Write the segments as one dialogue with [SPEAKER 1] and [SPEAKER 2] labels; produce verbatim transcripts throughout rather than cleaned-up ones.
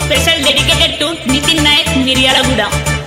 [SPEAKER 1] Special dedicated to Nitin Nayak Miryalaguda.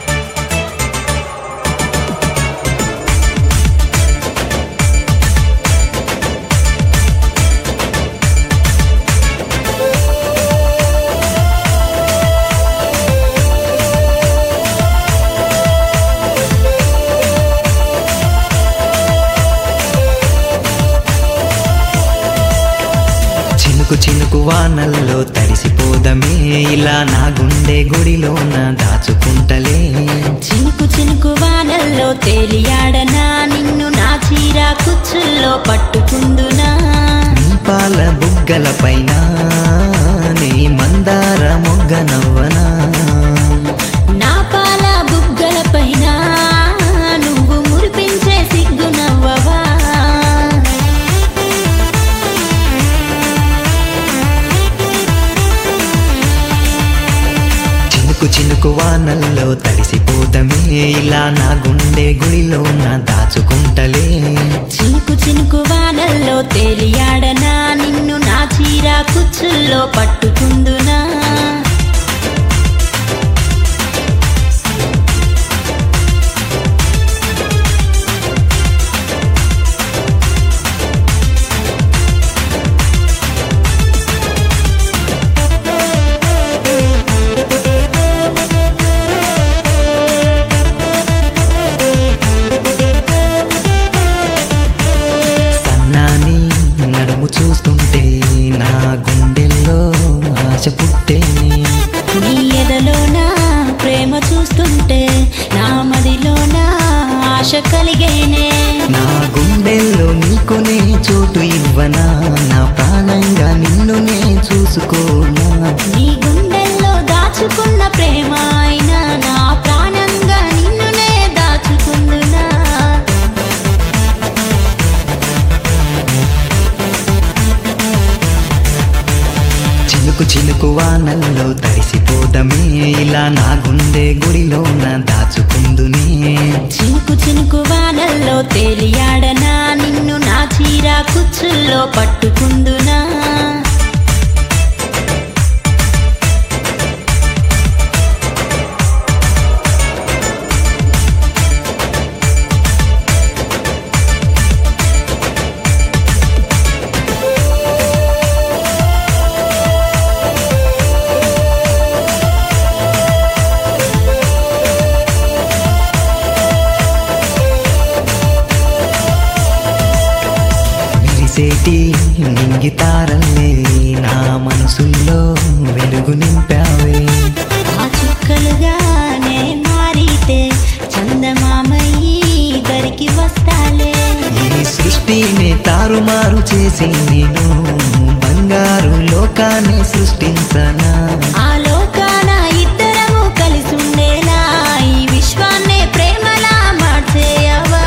[SPEAKER 2] చినుకు చినుకు వానల్లో తడిసిపోదమే ఇలా నా గుండె గుడిలోన దాచుకుంటలే.
[SPEAKER 3] చినుకు చినుకు వానల్లో తేలియాడనా నిన్ను నా చీర కుచ్చుల్లో పట్టుకుందునా.
[SPEAKER 2] నీ పాల బుగ్గల పైన నీ మందార మొగ్గ నవ్వనా.
[SPEAKER 3] నా పాల బుగ్గల పైన నువ్వు మురిపించే సిగ్గు నవ్వవా.
[SPEAKER 2] చినుకు చినుకు వానల్లో తడిసిపోదమే ఇలా నా గుండె గుడిలోన దాచుకుంటలే.
[SPEAKER 3] చినుకు చినుకు వానల్లో తేలియాడనా నిన్ను నా చీర కుచ్చుల్లో పట్టుకుందునా.
[SPEAKER 2] సన్నాని నడుము చూస్తుంటే నా గుండెల్లో ఆశ పుట్టేనే.
[SPEAKER 3] నీ ఎదలోన ప్రేమ చూస్తుంటే నా మదిలోన ఆశ కలిగేనే.
[SPEAKER 2] నా గుండెల్లో నీకునే చోటు ఇవ్వనా, నా ప్రాణంగా నిన్నునే చూసుకోనా.
[SPEAKER 3] నీ గుండెల్లో దాచుకున్న ప్రేమ అయినా నా ప్రాణంగా నిన్నునే దాచుకుందునా.
[SPEAKER 2] చినుకు చినుకు వానల్లో తడిసిపోదమే ఇలా నా గుండె గుడిలోన దాచుకుందునే.
[SPEAKER 3] చినుకు చినుకు వానల్లో తేలియాడనా నిన్ను నా చీర కుచ్చుల్లో పట్టుకుందునా.
[SPEAKER 2] మెరిసేటి నింగితారల్లే నా మనసుల్లో వెలుగు నింపావే.
[SPEAKER 3] ఆ చుక్కలుగానే మారితే చందమామయ్యి దరికి వస్తాలే.
[SPEAKER 2] ఈ సృష్టిని తారుమారు చేసి నేను బంగారు లోకాన్ని సృష్టించనా.
[SPEAKER 3] ఆ లోకాన ఇద్దరము కలిసుండేలా ఈ విశ్వాన్నే ప్రేమలా మార్చేయవా.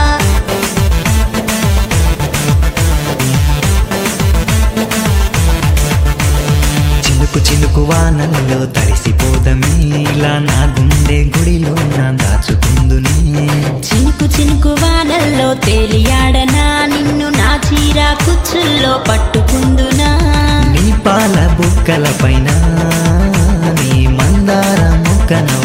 [SPEAKER 2] చినుకు చినుకు వానల్లో తడిసిపోదమే ఇలా నా గుండె గుడిలోన దాచుకుందునే.
[SPEAKER 3] చినుకు చినుకు వానల్లో తేలియాడనా నిన్ను నా చీర కుచ్చుల్లో పట్టుకుందునా.
[SPEAKER 2] నీ పాల బుగ్గల పైన నీ మందార మొగ్గ